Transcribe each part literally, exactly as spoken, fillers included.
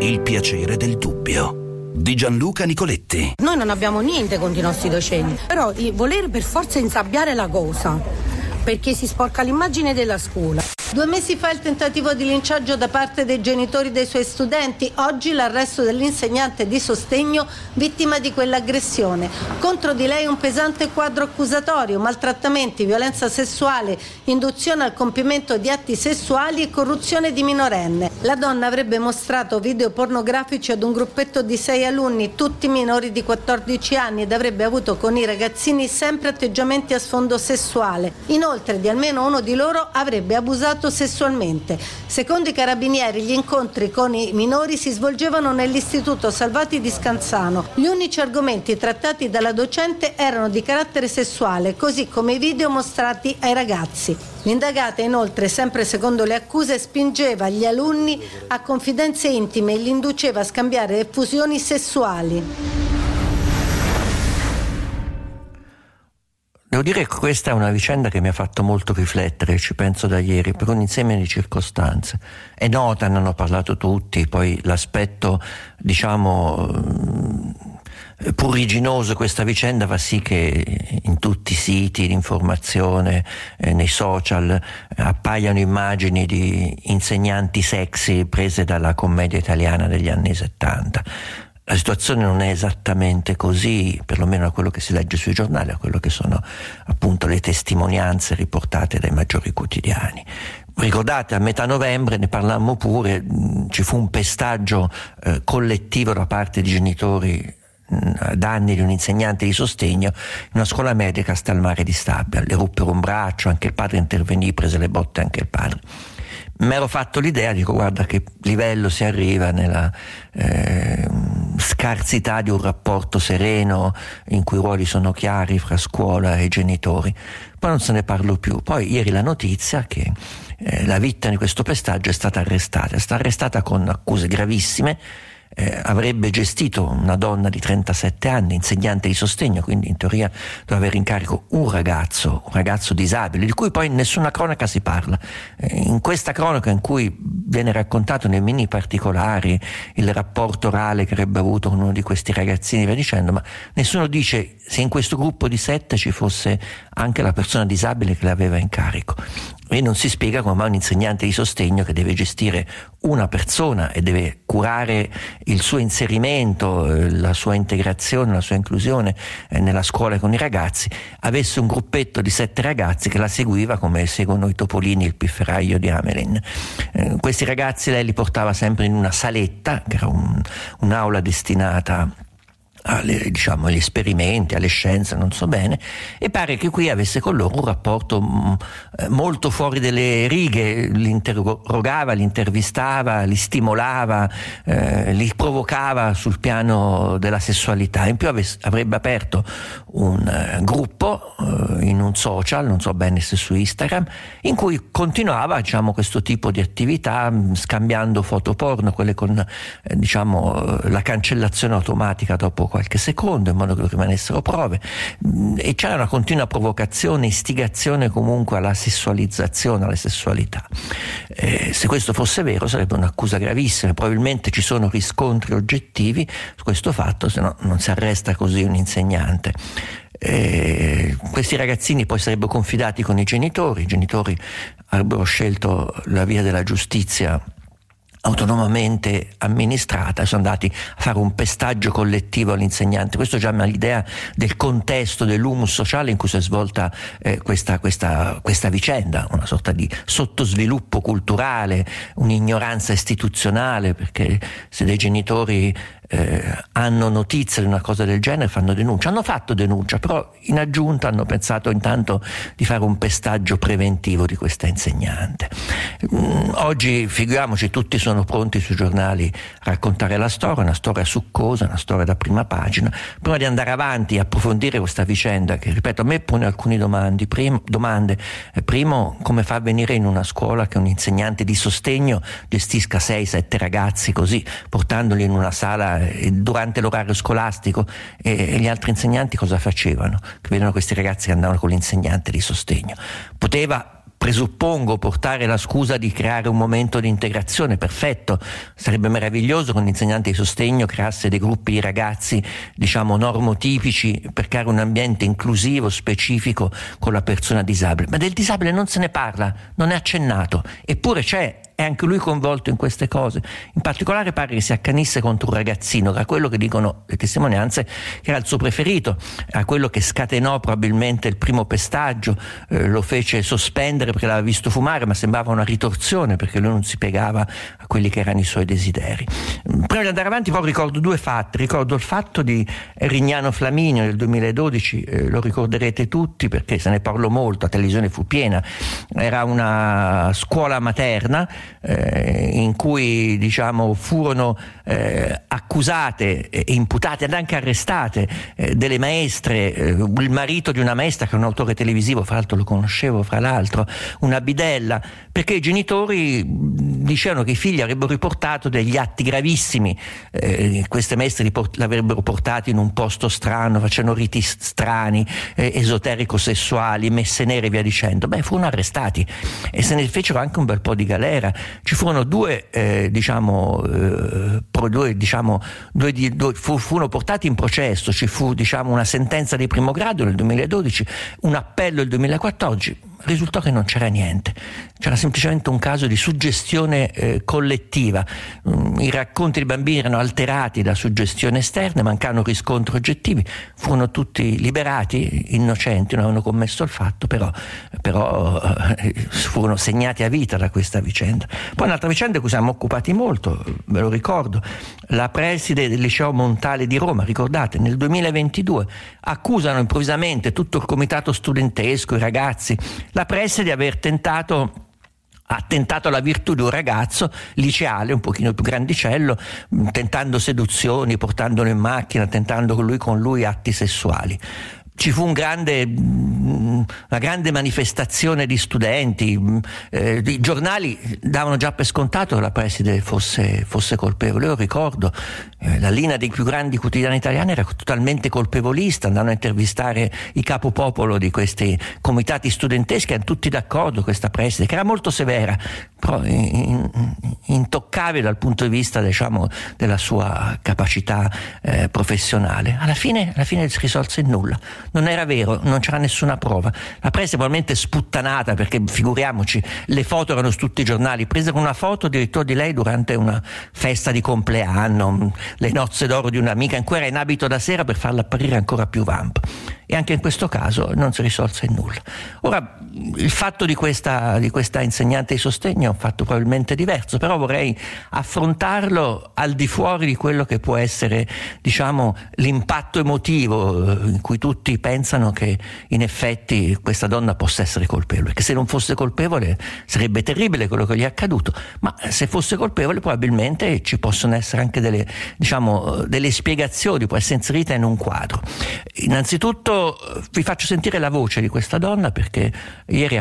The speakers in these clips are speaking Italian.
Il piacere del dubbio di Gianluca Nicoletti. Noi non abbiamo niente contro i nostri docenti, però il voler per forza insabbiare la cosa perché si sporca l'immagine della scuola. Due mesi fa il tentativo di linciaggio da parte dei genitori dei suoi studenti, oggi l'arresto dell'insegnante di sostegno vittima di quell'aggressione. Contro di lei un pesante quadro accusatorio, maltrattamenti, violenza sessuale, induzione al compimento di atti sessuali e corruzione di minorenne. La donna avrebbe mostrato video pornografici ad un gruppetto di sei alunni, tutti minori di quattordici anni, ed avrebbe avuto con i ragazzini sempre atteggiamenti a sfondo sessuale. Inoltre di almeno uno di loro avrebbe abusato sessualmente. Secondo i carabinieri, gli incontri con i minori si svolgevano nell'istituto Salvati di Scanzano. Gli unici argomenti trattati dalla docente erano di carattere sessuale, così come i video mostrati ai ragazzi. L'indagata inoltre, sempre secondo le accuse, spingeva gli alunni a confidenze intime e li induceva a scambiare effusioni sessuali. Devo dire che questa è una vicenda che mi ha fatto molto riflettere, ci penso da ieri, per un insieme di circostanze. È nota, ne hanno parlato tutti, poi l'aspetto, diciamo, pruriginoso questa vicenda fa sì che in tutti i siti di informazione, eh, nei social, eh, appaiano immagini di insegnanti sexy prese dalla commedia italiana degli anni settanta. La situazione non è esattamente così, perlomeno a quello che si legge sui giornali, a quello che sono appunto le testimonianze riportate dai maggiori quotidiani. Ricordate, a metà novembre ne parlammo pure, mh, ci fu un pestaggio eh, collettivo da parte di genitori a danni di un insegnante di sostegno in una scuola media a Castelmare di Stabia. Le ruppero un braccio, anche il padre intervenì, prese le botte anche il padre. Mi ero fatto l'idea, dico guarda che livello si arriva nella eh, scarsità di un rapporto sereno in cui i ruoli sono chiari fra scuola e genitori. Poi non se ne parlo più. Poi ieri la notizia che eh, la vittima di questo pestaggio è stata arrestata, è stata arrestata con accuse gravissime. Eh, avrebbe gestito una donna di trentasette anni, insegnante di sostegno, quindi in teoria doveva avere in carico un ragazzo, un ragazzo disabile, di cui poi in nessuna cronaca si parla. Eh, in questa cronaca in cui viene raccontato nei mini particolari il rapporto orale che avrebbe avuto con uno di questi ragazzini, via dicendo, ma nessuno dice se in questo gruppo di sette ci fosse anche la persona disabile che l'aveva in carico. E non si spiega come mai un insegnante di sostegno che deve gestire una persona e deve curare il suo inserimento, la sua integrazione, la sua inclusione nella scuola con i ragazzi, avesse un gruppetto di sette ragazzi che la seguiva come seguono i topolini il pifferaio di Hamelin. Eh, questi ragazzi lei li portava sempre in una saletta, che era un, un'aula destinata alle, diciamo, agli esperimenti, alle scienze, non so bene, e pare che qui avesse con loro un rapporto mh, molto fuori delle righe, li interrogava, li intervistava, li stimolava, eh, li provocava sul piano della sessualità. In più avesse, avrebbe aperto un uh, gruppo uh, in un social, non so bene se su Instagram, in cui continuava, diciamo, questo tipo di attività, mh, scambiando foto porno, quelle con eh, diciamo la cancellazione automatica dopo qualche secondo, in modo che rimanessero prove, e c'era una continua provocazione, istigazione comunque alla sessualizzazione, alla sessualità. Eh, se questo fosse vero sarebbe un'accusa gravissima, probabilmente ci sono riscontri oggettivi su questo fatto, se no non si arresta così un insegnante. Eh, questi ragazzini poi sarebbero confidati con i genitori, i genitori avrebbero scelto la via della giustizia autonomamente amministrata e sono andati a fare un pestaggio collettivo all'insegnante. Questo già mi dà l'idea del contesto, dell'humus sociale in cui si è svolta eh, questa, questa, questa vicenda, una sorta di sottosviluppo culturale, un'ignoranza istituzionale, perché se dei genitori eh, hanno notizia di una cosa del genere fanno denuncia. Hanno fatto denuncia, però in aggiunta hanno pensato intanto di fare un pestaggio preventivo di questa insegnante. Mm, oggi figuriamoci, tutti sono pronti sui giornali a raccontare la storia, una storia succosa, una storia da prima pagina. Prima di andare avanti e approfondire questa vicenda, che ripeto a me pone alcune domande, primo, domande. Eh, primo, come fa a avvenire in una scuola che un insegnante di sostegno gestisca sei sette ragazzi così, portandoli in una sala durante l'orario scolastico, e gli altri insegnanti cosa facevano? Che vedevano questi ragazzi che andavano con l'insegnante di sostegno. Poteva presuppongo, portare la scusa di creare un momento di integrazione, perfetto, sarebbe meraviglioso con l'insegnante di sostegno creasse dei gruppi di ragazzi, diciamo, normotipici per creare un ambiente inclusivo, specifico con la persona disabile, ma del disabile non se ne parla, non è accennato, eppure c'è. È anche lui coinvolto in queste cose. In particolare pare che si accanisse contro un ragazzino, che era quello che dicono le testimonianze che era il suo preferito, era quello che scatenò probabilmente il primo pestaggio, eh, lo fece sospendere perché l'aveva visto fumare, ma sembrava una ritorsione perché lui non si piegava a quelli che erano i suoi desideri. Prima di andare avanti poi ricordo due fatti, ricordo il fatto di Rignano Flaminio nel duemiladodici, eh, lo ricorderete tutti perché se ne parlò molto, la televisione fu piena, era una scuola materna Eh, in cui diciamo furono eh, accusate e imputate ed anche arrestate eh, delle maestre, eh, il marito di una maestra che è un autore televisivo, fra l'altro lo conoscevo, fra l'altro una bidella, perché i genitori dicevano che i figli avrebbero riportato degli atti gravissimi, eh, queste maestre li port- l'avrebbero portati in un posto strano, facendo riti strani, eh, esoterico-sessuali, messe nere e via dicendo. Beh, furono arrestati e se ne fecero anche un bel po' di galera. Ci furono due, eh, diciamo, eh, pro, due, diciamo, due, due, fu, furono portati in processo, ci fu, diciamo, una sentenza di primo grado nel duemiladodici, un appello nel duemilaquattordici. Risultò che non c'era niente, c'era semplicemente un caso di suggestione eh, collettiva. Mm, i racconti dei bambini erano alterati da suggestioni esterne, mancavano riscontri oggettivi, furono tutti liberati, innocenti, non avevano commesso il fatto, però, però eh, furono segnati a vita da questa vicenda. Poi un'altra vicenda di cui siamo occupati molto, ve lo ricordo, la preside del liceo Montale di Roma, ricordate, nel duemilaventidue accusano improvvisamente tutto il comitato studentesco, i ragazzi, la preside di aver tentato ha tentato la virtù di un ragazzo liceale un pochino più grandicello, tentando seduzioni, portandolo in macchina, tentando con lui, con lui atti sessuali. Ci fu un grande, una grande manifestazione di studenti, eh, i giornali davano già per scontato che la preside fosse, fosse colpevole. Io ricordo, eh, la linea dei più grandi quotidiani italiani era totalmente colpevolista, andavano a intervistare i capopopolo di questi comitati studenteschi, erano tutti d'accordo questa preside, che era molto severa, però in, intoccabile dal punto di vista, diciamo, della sua capacità eh, professionale. Alla fine, alla fine si risolse in nulla. Non era vero, non c'era nessuna prova. La presa è probabilmente sputtanata, perché figuriamoci, le foto erano su tutti i giornali, prese con una foto addirittura di lei durante una festa di compleanno, le nozze d'oro di un'amica, in cui era in abito da sera per farla apparire ancora più vamp. E anche in questo caso non si risolse in nulla. Ora, il fatto di questa, di questa insegnante di sostegno è un fatto probabilmente diverso, però vorrei affrontarlo al di fuori di quello che può essere, diciamo, l'impatto emotivo in cui tutti pensano che in effetti questa donna possa essere colpevole, che se non fosse colpevole sarebbe terribile quello che gli è accaduto, ma se fosse colpevole probabilmente ci possono essere anche delle, diciamo, delle spiegazioni, può essere inserita in un quadro. Innanzitutto vi faccio sentire la voce di questa donna, perché ieri è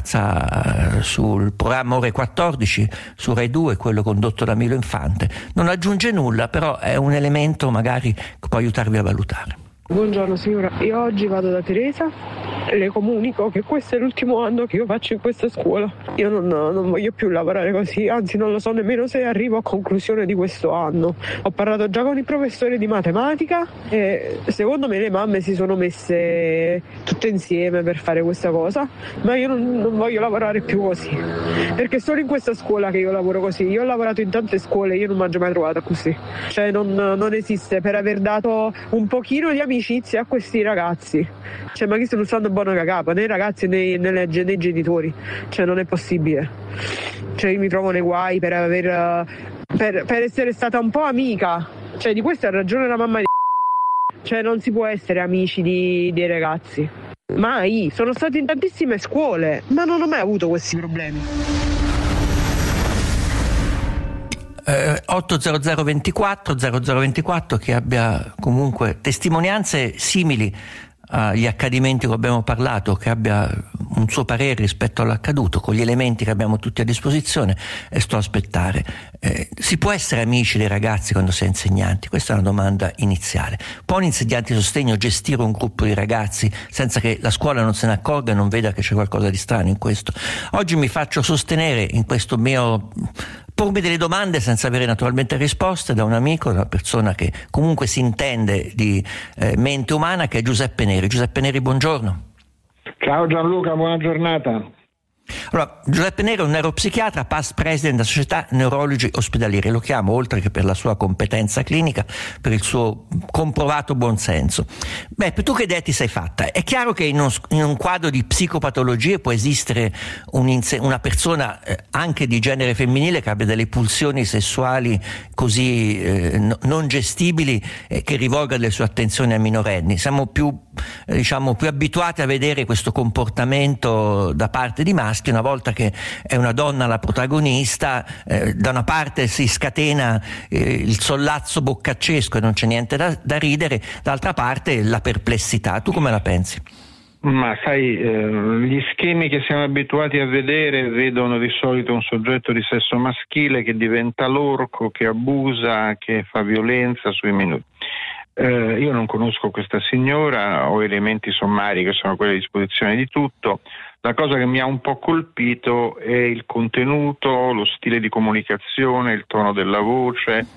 apparsa sul programma Ore quattordici su Rai due, quello condotto da Milo Infante. Non aggiunge nulla, però è un elemento magari che può aiutarvi a valutare. Buongiorno signora, io oggi vado da Teresa e le comunico che questo è l'ultimo anno che io faccio in questa scuola. Io non, non voglio più lavorare così, anzi non lo so nemmeno se arrivo a conclusione di questo anno. Ho parlato già con il professore di matematica e secondo me le mamme si sono messe tutte insieme per fare questa cosa, ma io non, non voglio lavorare più così, perché è solo in questa scuola che io lavoro così. Io ho lavorato in tante scuole, io non mi mangio mai trovata così, cioè non, non esiste, per aver dato un pochino di amicizia a questi ragazzi. Cioè, ma chi stanno usando buona cagapa, né i ragazzi né, né, né i genitori, cioè non è possibile. Cioè io mi trovo nei guai per aver per, per essere stata un po' amica, cioè di questo ha ragione la mamma di cioè non si può essere amici di, dei ragazzi, mai. Sono stata in tantissime scuole, ma non ho mai avuto questi problemi. Eh, otto zero zero ventiquattro zero zero ventiquattro che abbia comunque testimonianze simili agli accadimenti che abbiamo parlato, che abbia un suo parere rispetto all'accaduto con gli elementi che abbiamo tutti a disposizione, e sto a aspettare. Eh, si può essere amici dei ragazzi quando si è insegnanti? Questa è una domanda iniziale. Può un insegnante di sostegno gestire un gruppo di ragazzi senza che la scuola non se ne accorga e non veda che c'è qualcosa di strano in questo? Oggi mi faccio sostenere in questo mio pormi delle domande senza avere naturalmente risposte da un amico, da una persona che comunque si intende di eh, mente umana, che è Giuseppe Neri. Giuseppe Neri, buongiorno. Ciao Gianluca, buona giornata. Allora, Giuseppe Neri è un neuropsichiatra, past president della Società Neurologi Ospedalieri. Lo chiamo, oltre che per la sua competenza clinica, per il suo comprovato buonsenso. Beh, tu che idea ti sei fatta? È chiaro che in un, in un quadro di psicopatologie può esistere un inse- una persona eh, anche di genere femminile che abbia delle pulsioni sessuali così eh, no, non gestibili, eh, che rivolga le sue attenzioni a minorenni. Siamo più, eh, diciamo, più abituati a vedere questo comportamento da parte di maschi. Una volta che è una donna la protagonista, eh, da una parte si scatena eh, il sollazzo boccaccesco e non c'è niente da, da ridere, dall'altra parte la perplessità. Tu come la pensi? Ma sai, eh, gli schemi che siamo abituati a vedere vedono di solito un soggetto di sesso maschile che diventa l'orco, che abusa, che fa violenza sui minori. Eh, io non conosco questa signora, ho elementi sommari che sono quelli a disposizione di tutto. La cosa che mi ha un po' colpito è il contenuto, lo stile di comunicazione, il tono della voce.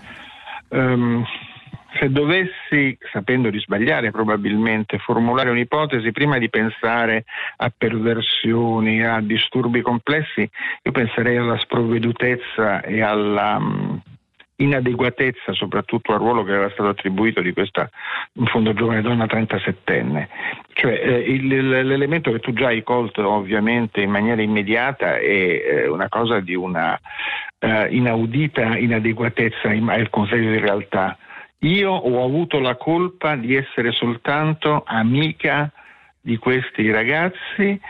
Um, se dovessi, sapendo di sbagliare probabilmente, formulare un'ipotesi prima di pensare a perversioni, a disturbi complessi, io penserei alla sprovvedutezza e alla um, inadeguatezza, soprattutto al ruolo che era stato attribuito di questa, in fondo, giovane donna trentasettenne. Cioè eh, il, l'elemento che tu già hai colto ovviamente in maniera immediata è eh, una cosa di una eh, inaudita inadeguatezza al consiglio di realtà. Io ho avuto la colpa di essere soltanto amica di questi ragazzi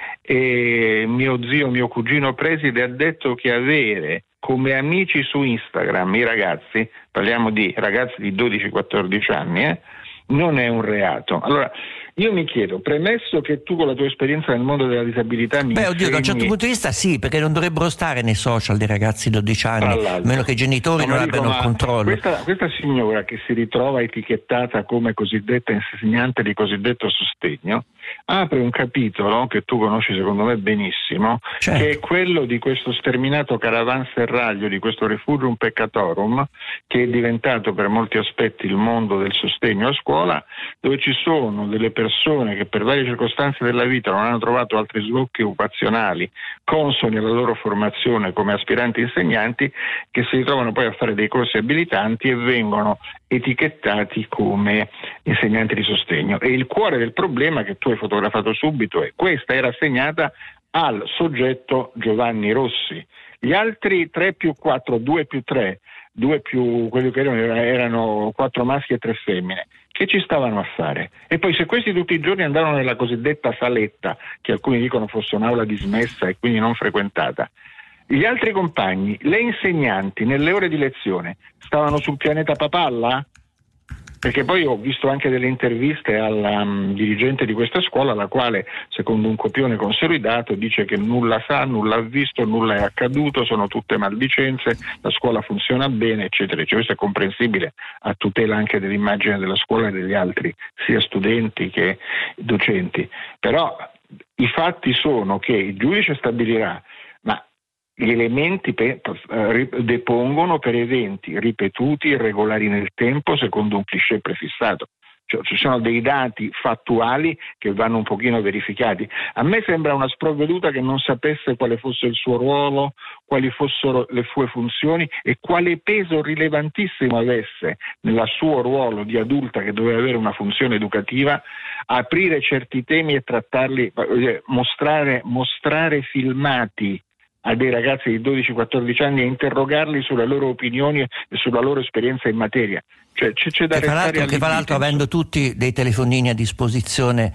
e mio zio, mio cugino preside ha detto che avere come amici su Instagram i ragazzi, parliamo di ragazzi di dodici quattordici anni, eh, non è un reato. Allora, io mi chiedo, premesso che tu con la tua esperienza nel mondo della disabilità mi Beh, oddio, insegni... da un certo punto di vista sì, perché non dovrebbero stare nei social dei ragazzi di dodici anni, a meno che i genitori no, non dico, abbiano il controllo. Questa, questa signora che si ritrova etichettata come cosiddetta insegnante di cosiddetto sostegno, apre un capitolo che tu conosci secondo me benissimo, certo, che è quello di questo sterminato caravanserraglio, di questo refugium peccatorum, che è diventato per molti aspetti il mondo del sostegno a scuola, dove ci sono delle persone che per varie circostanze della vita non hanno trovato altri sbocchi occupazionali consoni alla loro formazione come aspiranti insegnanti, che si ritrovano poi a fare dei corsi abilitanti e vengono etichettati come insegnanti di sostegno. E il cuore del problema che tu hai fotografato subito è: questa era assegnata al soggetto Giovanni Rossi. Gli altri tre più quattro, due più tre, due più quelli che erano, erano quattro maschi e tre femmine, che ci stavano a fare? E poi se questi tutti i giorni andavano nella cosiddetta saletta, che alcuni dicono fosse un'aula dismessa e quindi non frequentata, gli altri compagni, le insegnanti nelle ore di lezione stavano sul pianeta Papalla? Perché poi ho visto anche delle interviste alla um, dirigente di questa scuola, la quale, secondo un copione consolidato, dice che nulla sa, nulla ha visto, nulla è accaduto, sono tutte maldicenze, la scuola funziona bene, eccetera. Cioè, questo è comprensibile a tutela anche dell'immagine della scuola e degli altri, sia studenti che docenti. Però i fatti sono che il giudice stabilirà, ma gli elementi pe- depongono per eventi ripetuti, irregolari nel tempo, secondo un cliché prefissato. Cioè, ci sono dei dati fattuali che vanno un pochino verificati. A me sembra una sprovveduta che non sapesse quale fosse il suo ruolo, quali fossero le sue funzioni e quale peso rilevantissimo avesse nel suo ruolo di adulta che doveva avere una funzione educativa, aprire certi temi e trattarli, mostrare, mostrare filmati a dei ragazzi di dodici quattordici anni e interrogarli sulle loro opinioni e sulla loro esperienza in materia. Cioè, c'è, c'è da che fra l'altro, che fra l'altro avendo tutti dei telefonini a disposizione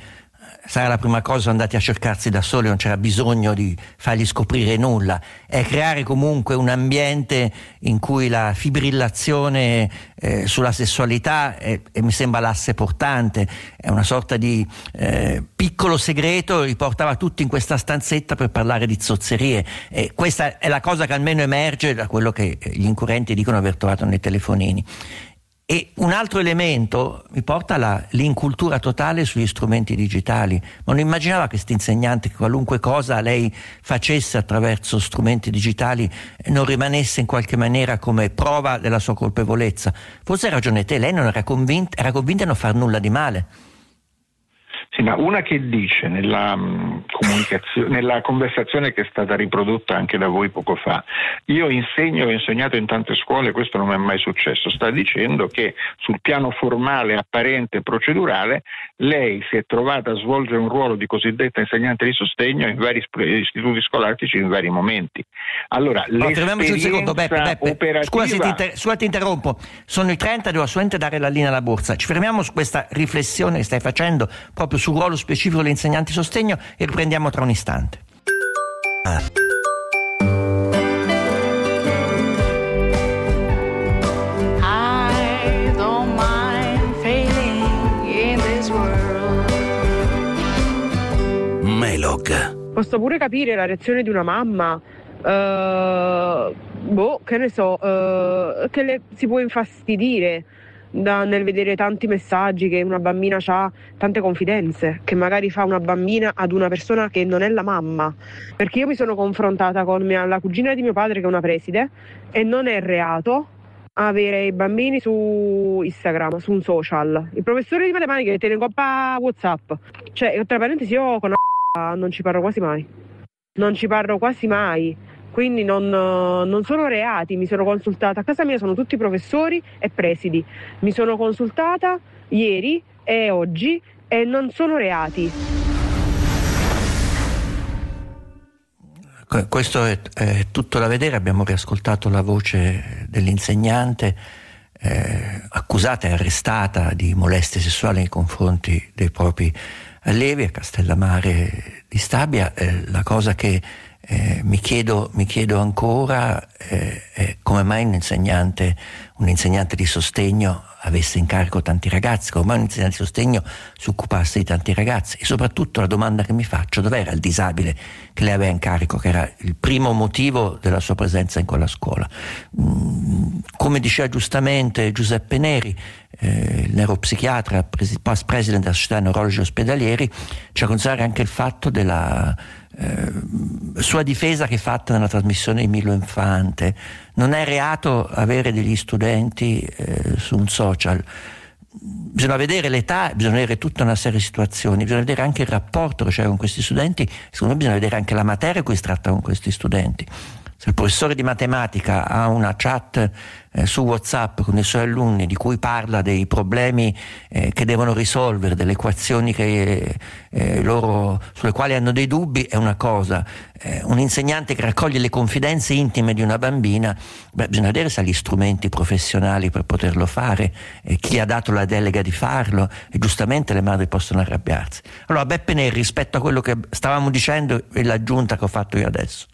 sarà la prima cosa, sono andati a cercarsi da soli, non c'era bisogno di fargli scoprire nulla, è creare comunque un ambiente in cui la fibrillazione eh, sulla sessualità è, è, mi sembra l'asse portante, è una sorta di eh, piccolo segreto, li portava tutti in questa stanzetta per parlare di zozzerie, e questa è la cosa che almeno emerge da quello che gli inquirenti dicono aver trovato nei telefonini. E un altro elemento mi porta alla l'incultura totale sugli strumenti digitali. Ma non immaginava questo insegnante che qualunque cosa lei facesse attraverso strumenti digitali non rimanesse in qualche maniera come prova della sua colpevolezza. Forse hai ragione te, lei non era convinta, era convinta di non far nulla di male. Sì, ma una che dice nella um, comunicazione, nella conversazione che è stata riprodotta anche da voi poco fa, io insegno, ho insegnato in tante scuole, questo non mi è mai successo, sta dicendo che sul piano formale, apparente, procedurale, lei si è trovata a svolgere un ruolo di cosiddetta insegnante di sostegno in vari istituti scolastici in vari momenti. Allora, no, fermiamoci un secondo, Beppe, Beppe. Operativa... Scusa, ti, inter... Scusa, ti interrompo, sono i trenta, devo assolutamente dare la linea alla borsa. Ci fermiamo su questa riflessione che stai facendo proprio sul ruolo specifico degli insegnanti di sostegno e riprendiamo tra un istante. Ah. I don't mind failing in this world. Melog. Posso pure capire la reazione di una mamma, uh, boh, che ne so, uh, che le, si può infastidire Da, nel vedere tanti messaggi che una bambina ha, tante confidenze che magari fa una bambina ad una persona che non è la mamma, perché io mi sono confrontata con mia, la cugina di mio padre che è una preside, e non è reato avere i bambini su Instagram, su un social. Il professore di matematica che tiene in coppa WhatsApp, cioè tra parentesi io con la non ci parlo quasi mai non ci parlo quasi mai quindi non, non sono reati. Mi sono consultata, a casa mia sono tutti professori e presidi, mi sono consultata ieri e oggi e non sono reati. Questo è, è tutto da vedere. Abbiamo riascoltato la voce dell'insegnante eh, accusata e arrestata di molestie sessuali nei confronti dei propri allievi a Castellammare di Stabia. Eh, la cosa che Eh, mi chiedo, mi chiedo ancora eh, eh, come mai un insegnante, un insegnante di sostegno avesse in carico tanti ragazzi, come mai un insegnante di sostegno si occupasse di tanti ragazzi, e soprattutto la domanda che mi faccio: dov'era il disabile che lei aveva in carico, che era il primo motivo della sua presenza in quella scuola? Mm, come diceva giustamente Giuseppe Neri, eh, il neuropsichiatra, pres- past president della Società Neurologi Ospedalieri, ci ha considerato anche il fatto della Eh, sua difesa che è fatta nella trasmissione di Milo Infante. Non è reato avere degli studenti eh, su un social, bisogna vedere l'età, bisogna vedere tutta una serie di situazioni, bisogna vedere anche il rapporto che c'è con questi studenti, secondo me bisogna vedere anche la materia in cui si tratta con questi studenti. Se il professore di matematica ha una chat eh, su WhatsApp con i suoi alunni di cui parla dei problemi eh, che devono risolvere, delle equazioni che, eh, loro, sulle quali hanno dei dubbi, è una cosa. Eh, un insegnante che raccoglie le confidenze intime di una bambina, beh, bisogna vedere se ha gli strumenti professionali per poterlo fare, eh, chi ha dato la delega di farlo, e giustamente le madri possono arrabbiarsi. Allora, Beppe Neri, rispetto a quello che stavamo dicendo e l'aggiunta che ho fatto io adesso.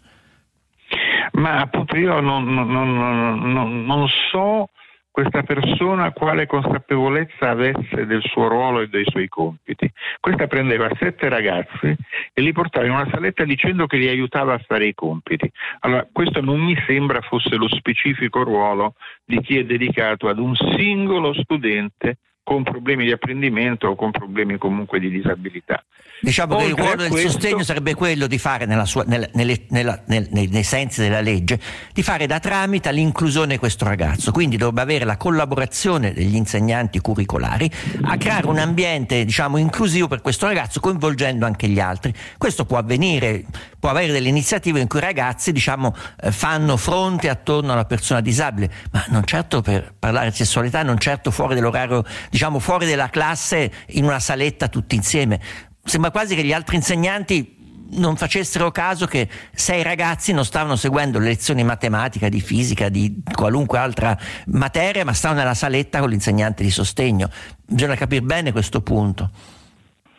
Ma appunto io non, non, non, non, non so questa persona quale consapevolezza avesse del suo ruolo e dei suoi compiti. Questa prendeva sette ragazzi e li portava in una saletta dicendo che li aiutava a fare i compiti. Allora, questo non mi sembra fosse lo specifico ruolo di chi è dedicato ad un singolo studente con problemi di apprendimento o con problemi comunque di disabilità. Diciamo Oltre che il ruolo del questo... sostegno sarebbe quello di fare nella sua, nella, nelle, nella, nel, nei, nei sensi della legge, di fare da tramite all'inclusione di questo ragazzo, quindi dovrebbe avere la collaborazione degli insegnanti curricolari a creare un ambiente, diciamo, inclusivo per questo ragazzo, coinvolgendo anche gli altri. Questo può avvenire, può avere delle iniziative in cui i ragazzi, diciamo, fanno fronte attorno alla persona disabile, ma non certo per parlare di sessualità, non certo fuori dell'orario, diciamo fuori della classe, in una saletta tutti insieme. Sembra quasi che gli altri insegnanti non facessero caso che sei ragazzi non stavano seguendo le lezioni di matematica, di fisica, di qualunque altra materia, ma stavano nella saletta con l'insegnante di sostegno. Bisogna capire bene questo punto.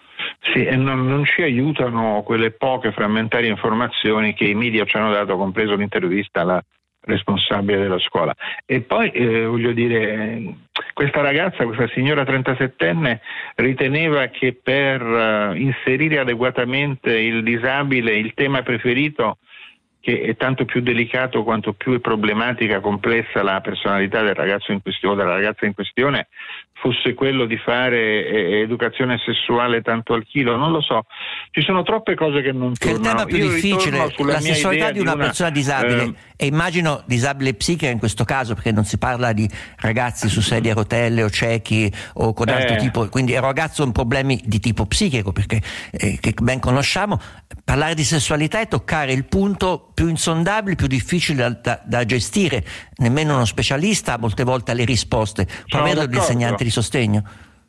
Sì, e non, non ci aiutano quelle poche frammentarie informazioni che i media ci hanno dato, compreso l'intervista alla responsabile della scuola. E poi eh, voglio dire, questa ragazza, questa signora trentasettenne riteneva che per uh, inserire adeguatamente il disabile, il tema preferito, che è tanto più delicato quanto più è problematica, complessa la personalità del ragazzo in questione, della ragazza in questione, fosse quello di fare eh, educazione sessuale tanto al chilo. Non lo so, ci sono troppe cose che non che tornano. È il tema più Io difficile, la sessualità di una, di una persona disabile eh, e immagino disabile psichica in questo caso, perché non si parla di ragazzi su sedia a rotelle o ciechi o con altro eh. tipo, quindi è un ragazzo con problemi di tipo psichico, perché eh, che ben conosciamo. Parlare di sessualità è toccare il punto più insondabile, più difficile da, da, da gestire. Nemmeno uno specialista molte volte ha le risposte, può averlo l'insegnante di sostegno.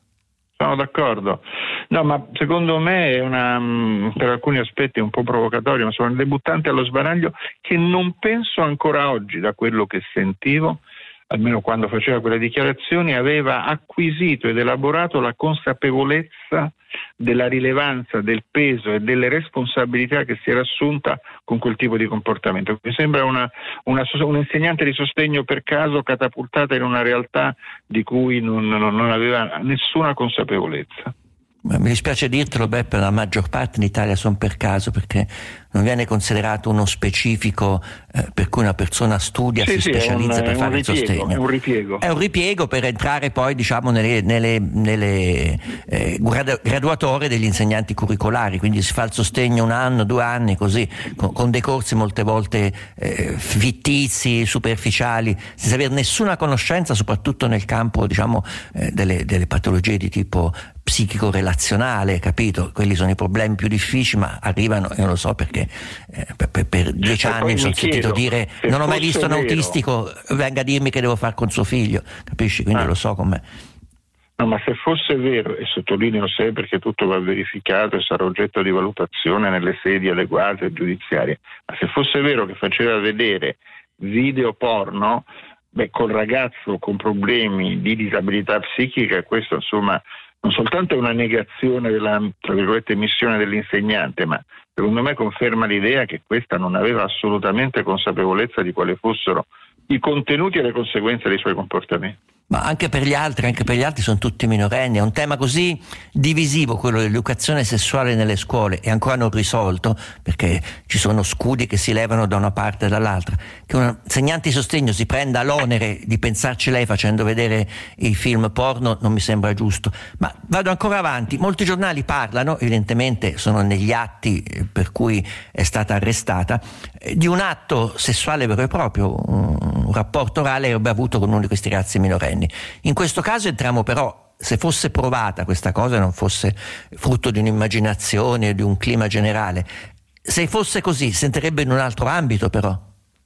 Sono d'accordo. No, ma secondo me è una, per alcuni aspetti un po' provocatorio, ma sono un debuttante allo sbaraglio che non penso ancora oggi, da quello che sentivo, almeno quando faceva quelle dichiarazioni, aveva acquisito ed elaborato la consapevolezza della rilevanza, del peso e delle responsabilità che si era assunta con quel tipo di comportamento. Mi sembra una, una, un insegnante di sostegno per caso catapultata in una realtà di cui non, non, non aveva nessuna consapevolezza. Mi dispiace dirtelo, Beppe, la maggior parte in Italia sono per caso, perché non viene considerato uno specifico eh, per cui una persona studia, sì, si sì, specializza un, per fare il sostegno. È un ripiego. È un ripiego per entrare poi, diciamo, nelle, nelle, nelle eh, gradu- graduatorie degli insegnanti curricolari, quindi si fa il sostegno un anno, due anni, così, con, con dei corsi molte volte eh, fittizi, superficiali, senza avere nessuna conoscenza, soprattutto nel campo, diciamo, eh, delle, delle patologie di tipo psichico-relazionale, capito? Quelli sono i problemi più difficili, ma arrivano, io lo so perché eh, per, per dieci anni mi sono sentito dire non ho mai visto un vero. autistico, venga a dirmi che devo fare con suo figlio, capisci? Quindi ah. lo so com'è. No, ma se fosse vero, e sottolineo se perché tutto va verificato e sarà oggetto di valutazione nelle sedi adeguate e giudiziarie, ma se fosse vero che faceva vedere video porno, beh, col ragazzo con problemi di disabilità psichica, questo insomma non soltanto è una negazione della, tra virgolette, missione dell'insegnante, ma secondo me conferma l'idea che questa non aveva assolutamente consapevolezza di quali fossero i contenuti e le conseguenze dei suoi comportamenti. Ma anche per gli altri, anche per gli altri sono tutti minorenni, è un tema così divisivo quello dell'educazione sessuale nelle scuole e ancora non risolto, perché ci sono scudi che si levano da una parte e dall'altra, che un insegnante di sostegno si prenda l'onere di pensarci lei facendo vedere i film porno non mi sembra giusto. Ma vado ancora avanti, molti giornali parlano, evidentemente sono negli atti per cui è stata arrestata, di un atto sessuale vero e proprio, un rapporto orale che avrebbe avuto con uno di questi ragazzi minorenni. In questo caso entriamo però, se fosse provata questa cosa, non fosse frutto di un'immaginazione o di un clima generale, se fosse così si entrerebbe in un altro ambito però.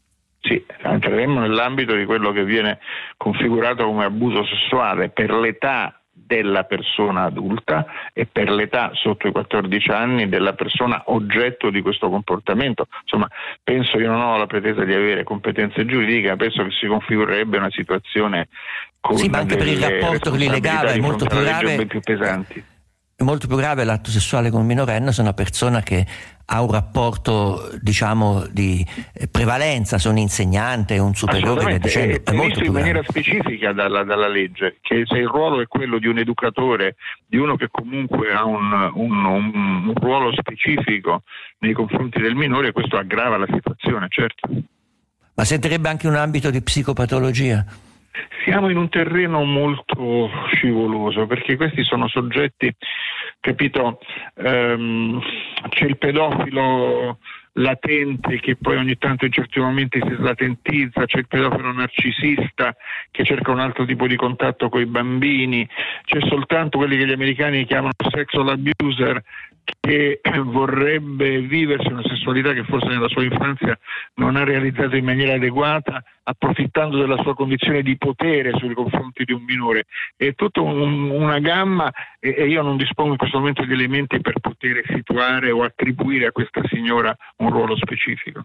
Sì, entreremmo nell'ambito di quello che viene configurato come abuso sessuale per l'età della persona adulta e per l'età sotto i quattordici anni della persona oggetto di questo comportamento. Insomma, penso, io non ho la pretesa di avere competenze giuridiche, ma penso che si configurerebbe una situazione con sì, ma anche per il rapporto che li legava è molto più grave, più pesanti. È molto più grave l'atto sessuale con un minorenne se una persona che ha un rapporto, diciamo, di prevalenza, se un insegnante, un superiore, dicendo, è, è molto più in maniera grave. specifica dalla, dalla legge, che se il ruolo è quello di un educatore, di uno che comunque ha un, un, un, un ruolo specifico nei confronti del minore, questo aggrava la situazione, certo. Ma si entrerebbe anche in un ambito di psicopatologia? Siamo in un terreno molto scivoloso, perché questi sono soggetti, capito, ehm, c'è il pedofilo latente che poi ogni tanto in certi momenti si slatentizza, c'è il pedofilo narcisista che cerca un altro tipo di contatto con i bambini, c'è soltanto quelli che gli americani chiamano sexual abuser, che vorrebbe viversi una sessualità che forse nella sua infanzia non ha realizzato in maniera adeguata, approfittando della sua condizione di potere sui confronti di un minore. È tutta un, una gamma e, e io non dispongo in questo momento di elementi per poter situare o attribuire a questa signora un ruolo specifico.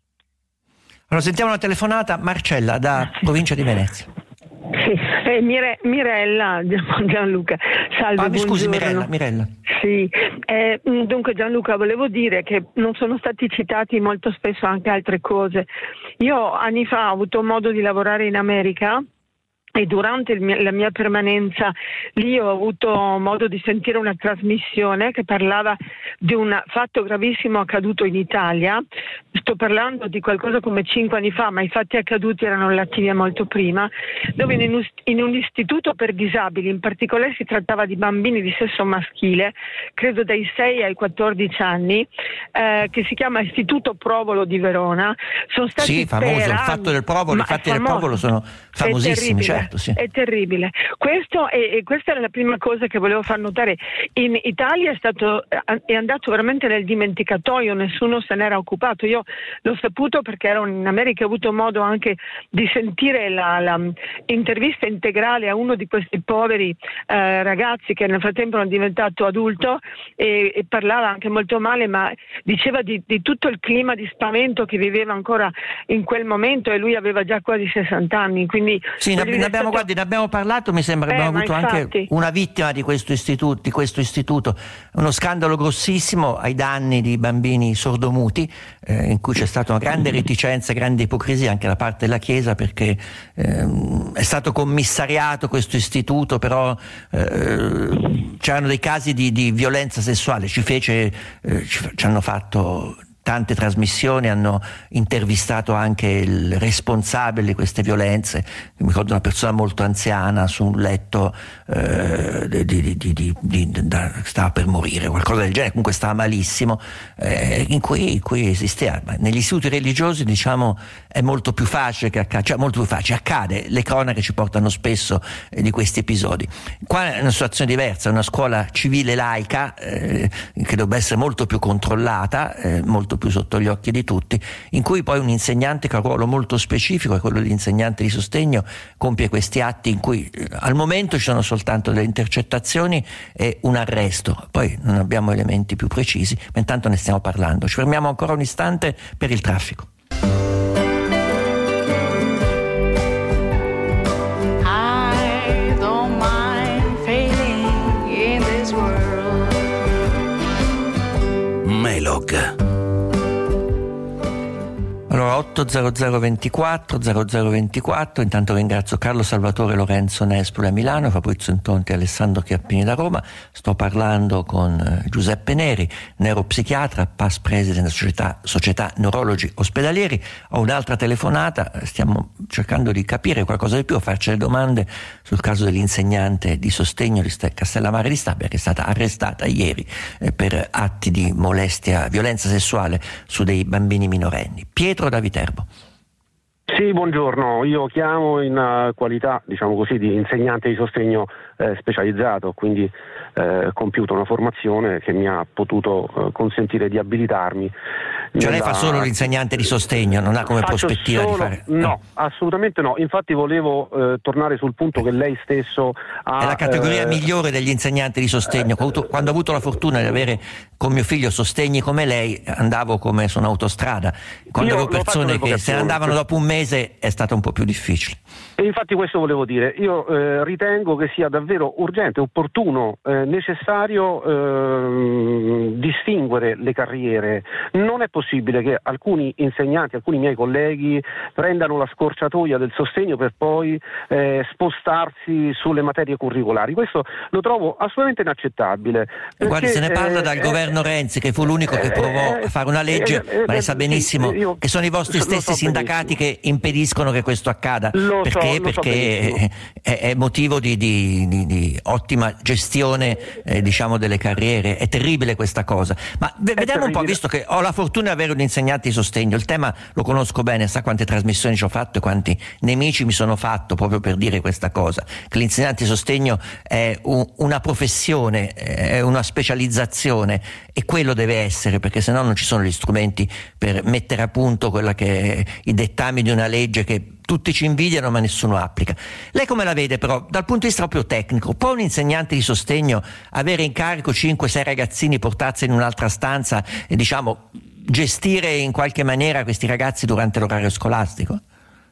Allora sentiamo una telefonata, Marcella da provincia di Venezia. Sì, eh, Mire, Mirella, Gianluca, salve, ah, mi scusi, buongiorno. Mirella, Mirella. Sì, eh, dunque Gianluca, volevo dire che non sono stati citati molto spesso anche altre cose. Io anni fa ho avuto modo di lavorare in America e durante il mio, la mia permanenza lì ho avuto modo di sentire una trasmissione che parlava di un fatto gravissimo accaduto in Italia. Sto parlando di qualcosa come cinque anni fa, ma i fatti accaduti erano relativi a molto prima, dove in un, in un istituto per disabili, in particolare si trattava di bambini di sesso maschile, credo dai sei ai quattordici anni, eh, che si chiama Istituto Provolo di Verona. Sono stati sì, famoso, il fatto del Provolo, i fatti del Provolo sono famosissimi, certo. Sì. È terribile. Questo è, e questa era la prima cosa che volevo far notare. In Italia è stato è andato veramente nel dimenticatoio, nessuno se n'era occupato. Io l'ho saputo perché ero in America, ho avuto modo anche di sentire la, la intervista integrale a uno di questi poveri eh, ragazzi che nel frattempo è diventato adulto e, e parlava anche molto male, ma diceva di, di tutto il clima di spavento che viveva ancora in quel momento, e lui aveva già quasi sessanta anni, quindi sì, ne, ne abbiamo, guardi, ne abbiamo parlato, mi sembra che eh, abbiamo avuto infatti. anche una vittima di questo istituto, di questo istituto, uno scandalo grossissimo ai danni di bambini sordomuti, eh, in cui c'è stata una grande reticenza, grande ipocrisia anche da parte della Chiesa, perché ehm, è stato commissariato questo istituto, però eh, c'erano dei casi di, di violenza sessuale, ci fece, eh, ci, ci hanno fatto tante trasmissioni, hanno intervistato anche il responsabile di queste violenze, mi ricordo una persona molto anziana su un letto eh, di, di, di, di, di, da, stava per morire, qualcosa del genere, comunque stava malissimo, eh, in, cui, in cui esisteva. Negli istituti religiosi, diciamo, è molto più facile che accade, cioè molto più facile, accade, le cronache ci portano spesso eh, di questi episodi. Qua è una situazione diversa, è una scuola civile laica eh, che dovrebbe essere molto più controllata, eh, molto più sotto gli occhi di tutti, in cui poi un insegnante che ha un ruolo molto specifico, è quello di insegnante di sostegno, compie questi atti in cui eh, al momento ci sono soltanto delle intercettazioni e un arresto, poi non abbiamo elementi più precisi, ma intanto ne stiamo parlando. Ci fermiamo ancora un istante per il traffico. I don't mind failing in this world. Melog. Allora otto zero zero ventiquattro zero zero ventiquattro, intanto ringrazio Carlo Salvatore Lorenzo Nespoli a Milano, Fabrizio Intonti e Alessandro Chiappini da Roma. Sto parlando con eh, Giuseppe Neri, neuropsichiatra, past president della società, società Neurologi Ospedalieri. Ho un'altra telefonata, stiamo cercando di capire qualcosa di più, a farci le domande sul caso dell'insegnante di sostegno di Castellammare di Stabia, che è stata arrestata ieri eh, per atti di molestia, violenza sessuale su dei bambini minorenni. Pietro da Viterbo. Sì, buongiorno, io chiamo in uh, qualità, diciamo così, di insegnante di sostegno eh, specializzato, quindi eh, compiuto una formazione che mi ha potuto eh, consentire di abilitarmi. Cioè nella... lei fa solo l'insegnante di sostegno, non ha come Faccio prospettiva solo... di fare... No, no, assolutamente no, infatti volevo eh, tornare sul punto che lei stesso ha... È la categoria eh... migliore degli insegnanti di sostegno. Quando, quando ho avuto la fortuna di avere con mio figlio sostegni come lei, andavo come su un'autostrada. Quando avevo persone che se ne andavano dopo un mese è stato un po' più difficile. E infatti questo volevo dire, io eh, ritengo che sia davvero urgente, opportuno, eh, necessario eh, distinguere le carriere. Non è possibile che alcuni insegnanti, alcuni miei colleghi prendano la scorciatoia del sostegno per poi eh, spostarsi sulle materie curricolari. Questo lo trovo assolutamente inaccettabile. Perché, Guardi, se ne parla eh, dal eh, governo Renzi, che fu l'unico che provò eh, a fare una legge, eh, eh, ma lei sa benissimo sì, io, che sono i vostri stessi so sindacati benissimo. che impediscono che questo accada. Lo perché? so, lo perché so è, è motivo di, di, di, di ottima gestione eh, diciamo delle carriere. È terribile questa cosa. Ma v- vediamo un po', visto che ho la fortuna di avere un insegnante di sostegno, il tema lo conosco bene, sa quante trasmissioni ci ho fatto e quanti nemici mi sono fatto proprio per dire questa cosa, che l'insegnante di sostegno è un, una professione, è una specializzazione, e quello deve essere, perché sennò non ci sono gli strumenti per mettere a punto quella che è i dettami di una legge che tutti ci invidiano ma nessuno applica. Lei come la vede però dal punto di vista proprio tecnico? Può un insegnante di sostegno avere in carico cinque sei ragazzini, portarseli in un'altra stanza e diciamo gestire in qualche maniera questi ragazzi durante l'orario scolastico?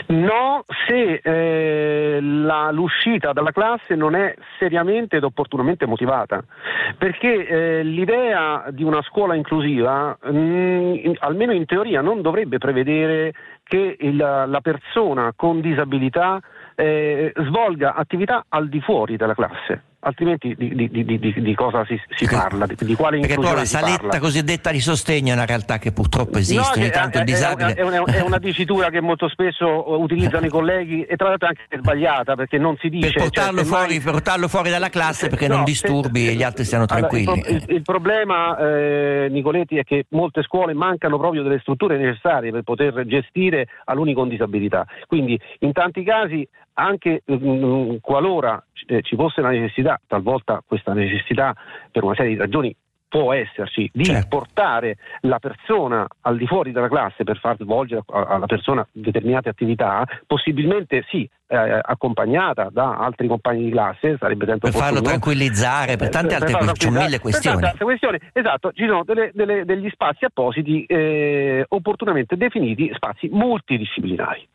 No, se eh, la, l'uscita dalla classe non è seriamente ed opportunamente motivata, perché eh, l'idea di una scuola inclusiva, mh, almeno in teoria, non dovrebbe prevedere che il, la persona con disabilità eh, svolga attività al di fuori della classe. Altrimenti di, di, di, di, di cosa si, si parla? Di, di quale Perché poi la saletta parla? Cosiddetta di sostegno è una realtà che purtroppo esiste, no, ogni tanto è, il disabile... È una, è una dicitura che molto spesso utilizzano i colleghi e tra l'altro anche sbagliata, perché non si dice... Per portarlo, cioè, fuori, mai... per portarlo fuori dalla classe perché no, non disturbi se, e gli altri stiano tranquilli. Allora, il, pro, il, il problema, eh, Nicoletti, è che molte scuole mancano proprio delle strutture necessarie per poter gestire alunni con disabilità. Quindi in tanti casi, anche mh, qualora eh, ci fosse la necessità, talvolta questa necessità per una serie di ragioni può esserci, di certo. portare la persona al di fuori della classe per far svolgere alla persona determinate attività, possibilmente sì, eh, accompagnata da altri compagni di classe, sarebbe sempre per farlo tranquillizzare, per tante altre per per mille questioni. Per tante altre questioni. Esatto, ci sono delle, delle, degli spazi appositi eh, opportunamente definiti, spazi multidisciplinari.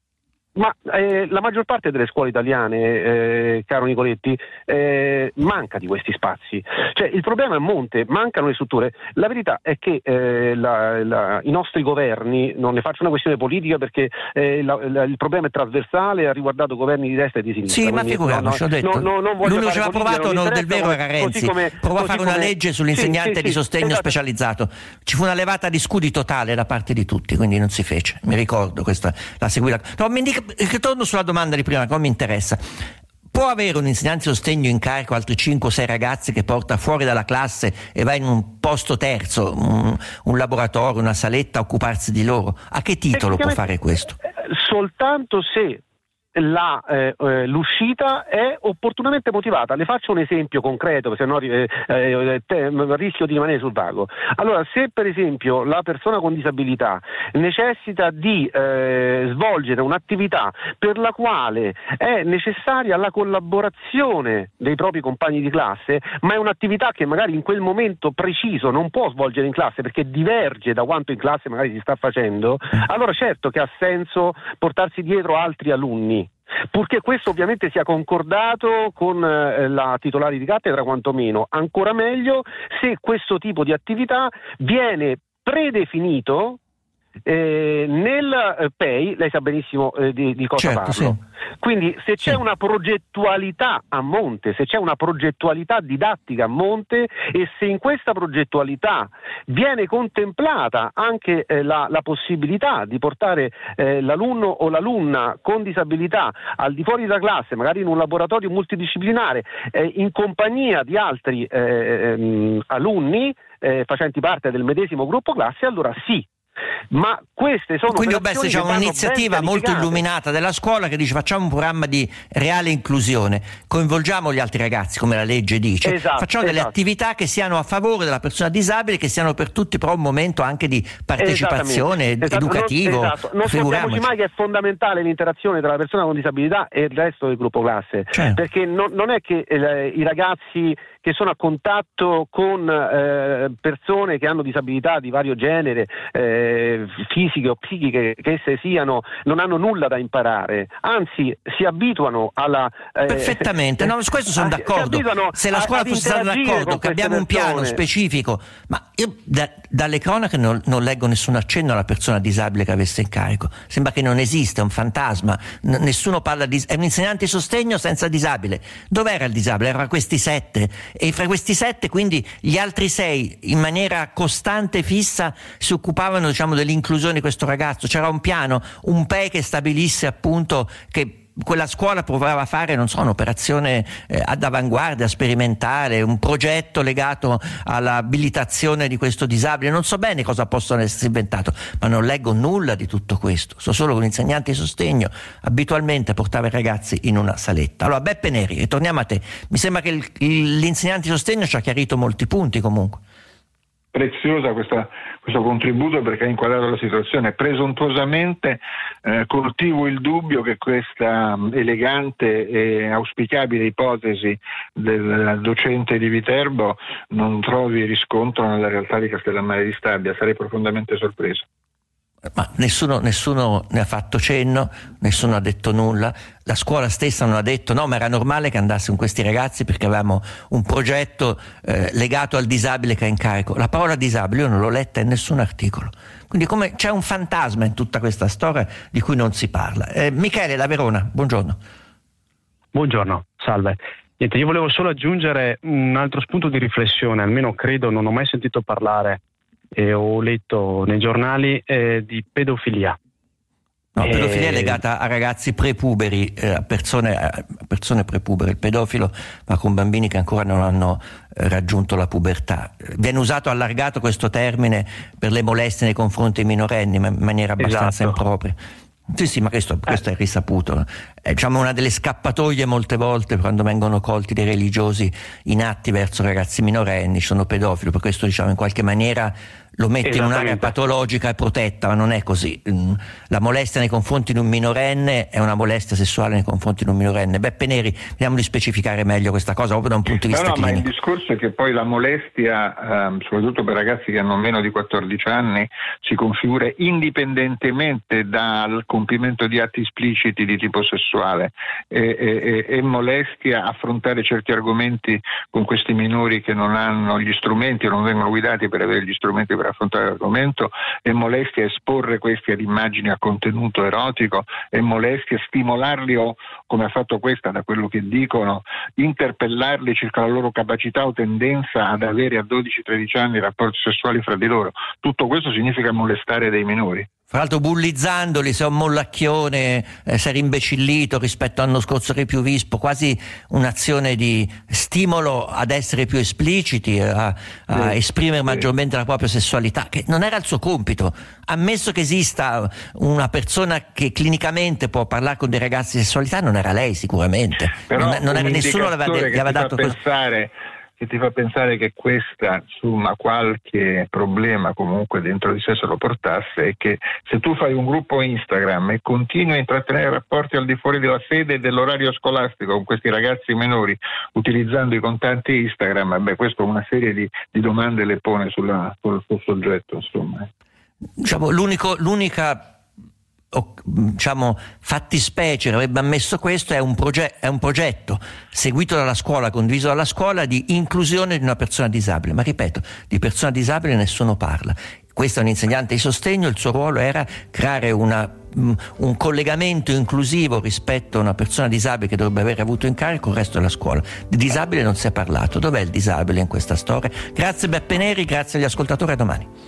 Ma eh, la maggior parte delle scuole italiane, eh, caro Nicoletti, eh, manca di questi spazi. Cioè, il problema è a monte, mancano le strutture. La verità è che eh, la, la, i nostri governi, non ne faccio una questione politica perché eh, la, la, il problema è trasversale, ha riguardato governi di destra e di sinistra. Sì, ma figuriamoci, ho detto. No, no, l'unico che aveva provato no, del vero era Renzi, come, provò a fare una come... legge sull'insegnante sì, sì, di sostegno esatto. specializzato. Ci fu una levata di scudi totale da parte di tutti, quindi non si fece. Mi ricordo questa, la seguita. No, mi indica, ritorno sulla domanda di prima, che mi interessa. Può avere un insegnante di sostegno in carico altri cinque o sei ragazzi che porta fuori dalla classe e va in un posto terzo, un, un laboratorio, una saletta a occuparsi di loro? A che titolo può fare questo? Soltanto se La, eh, l'uscita è opportunamente motivata. Le faccio un esempio concreto, se no eh, eh, te, rischio di rimanere sul vago. Allora, se per esempio la persona con disabilità necessita di eh, svolgere un'attività per la quale è necessaria la collaborazione dei propri compagni di classe, ma è un'attività che magari in quel momento preciso non può svolgere in classe perché diverge da quanto in classe magari si sta facendo, allora certo che ha senso portarsi dietro altri alunni, purché questo ovviamente sia concordato con eh, la titolare di cattedra, quantomeno. Ancora meglio se questo tipo di attività viene predefinito eh, nel eh, P E I, lei sa benissimo eh, di, di cosa certo, parlo. Sì. Quindi se c'è sì. una progettualità a monte, se c'è una progettualità didattica a monte e se in questa progettualità viene contemplata anche eh, la, la possibilità di portare eh, l'alunno o l'alunna con disabilità al di fuori della classe, magari in un laboratorio multidisciplinare, eh, in compagnia di altri eh, ehm, alunni eh, facenti parte del medesimo gruppo classe, allora sì. Ma queste sono quindi Obeste c'è un'iniziativa molto illuminata della scuola che dice facciamo un programma di reale inclusione, coinvolgiamo gli altri ragazzi come la legge dice, esatto, facciamo delle esatto. attività che siano a favore della persona disabile, che siano per tutti però un momento anche di partecipazione esatto. educativo. Non, esatto. non scordiamoci mai che è fondamentale l'interazione tra la persona con disabilità e il resto del gruppo classe, certo. perché non, non è che eh, i ragazzi che sono a contatto con eh, persone che hanno disabilità di vario genere, eh, fisiche o psichiche che esse siano, non hanno nulla da imparare, anzi si abituano alla... Eh, Perfettamente, no, su questo sono d'accordo. Se la scuola fosse stata d'accordo che abbiamo un piano specifico, ma io da, dalle cronache non, non leggo nessun accenno alla persona disabile che avesse in carico, sembra che non esiste, è un fantasma, N- nessuno parla di... è un insegnante di sostegno senza disabile. Dov'era il disabile? Era questi sette. E fra questi sette, quindi gli altri sei in maniera costante e fissa si occupavano, diciamo, dell'inclusione di questo ragazzo. C'era un piano, un P E I che stabilisse appunto che quella scuola provava a fare, non so, un'operazione eh, ad avanguardia, sperimentale, un progetto legato all'abilitazione di questo disabile. Non so bene cosa possono essersi inventato, ma non leggo nulla di tutto questo. So solo che un insegnante di sostegno abitualmente portava i ragazzi in una saletta. Allora, Beppe Neri, e torniamo a te. Mi sembra che il, il, l'insegnante di sostegno ci ha chiarito molti punti comunque. Preziosa questa, questo contributo perché ha inquadrato la situazione. Presuntuosamente eh, coltivo il dubbio che questa elegante e auspicabile ipotesi del docente di Viterbo non trovi riscontro nella realtà di Castellammare di Stabia. Sarei profondamente sorpreso. Ma nessuno, nessuno ne ha fatto cenno, nessuno ha detto nulla. La scuola stessa non ha detto no, ma era normale che andassero questi ragazzi perché avevamo un progetto eh, legato al disabile che è in carico. La parola disabile io non l'ho letta in nessun articolo. Quindi come c'è un fantasma in tutta questa storia di cui non si parla. Eh, Michele da Verona, buongiorno. Buongiorno, salve. Niente, io volevo solo aggiungere un altro spunto di riflessione, almeno credo, non ho mai sentito parlare e ho letto nei giornali eh, di pedofilia. No, e... pedofilia è legata a ragazzi prepuberi, eh, a persone, a persone prepubere. Il pedofilo va con bambini che ancora non hanno eh, raggiunto la pubertà. Viene usato allargato questo termine per le molestie nei confronti dei minorenni, ma in maniera abbastanza esatto. impropria. Sì, sì, ma questo, questo è risaputo. È diciamo una delle scappatoie molte volte quando vengono colti dei religiosi in atti verso ragazzi minorenni, sono pedofili, per questo diciamo in qualche maniera lo mette in un'area patologica e protetta, ma non è così. La molestia nei confronti di un minorenne è una molestia sessuale nei confronti di un minorenne. Beppe Neri, vediamo di specificare meglio questa cosa proprio da un punto di vista no, no, clinico. Ma il discorso è che poi la molestia, ehm, soprattutto per ragazzi che hanno meno di quattordici anni, si configura indipendentemente dal compimento di atti espliciti di tipo sessuale. E, e, e molestia affrontare certi argomenti con questi minori che non hanno gli strumenti o non vengono guidati per avere gli strumenti per affrontare l'argomento, e molestia esporre questi ad immagini a contenuto erotico, e molestia stimolarli o, come ha fatto questa da quello che dicono, interpellarli circa la loro capacità o tendenza ad avere a dodici tredici anni rapporti sessuali fra di loro. Tutto questo significa molestare dei minori. Fra l'altro bullizzandoli, sei un mollacchione, eh, sei rimbecillito rispetto all'anno scorso che più vispo, quasi un'azione di stimolo ad essere più espliciti, a, a sì, esprimere sì. maggiormente la propria sessualità, che non era il suo compito. Ammesso che esista una persona che clinicamente può parlare con dei ragazzi di sessualità, non era lei sicuramente. Però non, non era nessuno l'aveva, gli aveva dato pensare che ti fa pensare che questa, insomma, qualche problema comunque dentro di sé se lo portasse, è che se tu fai un gruppo Instagram e continui a intrattenere rapporti al di fuori della sede e dell'orario scolastico con questi ragazzi minori utilizzando i contanti Instagram, beh, questo una serie di, di domande le pone sulla, sul suo soggetto, insomma. Diciamo, l'unico, l'unica O, diciamo fattispecie che avrebbe ammesso questo è un, proge- è un progetto seguito dalla scuola, condiviso dalla scuola, di inclusione di una persona disabile, ma ripeto, di persona disabile nessuno parla. Questo è un insegnante di sostegno, il suo ruolo era creare una, un collegamento inclusivo rispetto a una persona disabile che dovrebbe aver avuto in carico il resto della scuola. Di disabile non si è parlato. Dov'è il disabile in questa storia? Grazie Beppe Neri, grazie agli ascoltatori, a domani.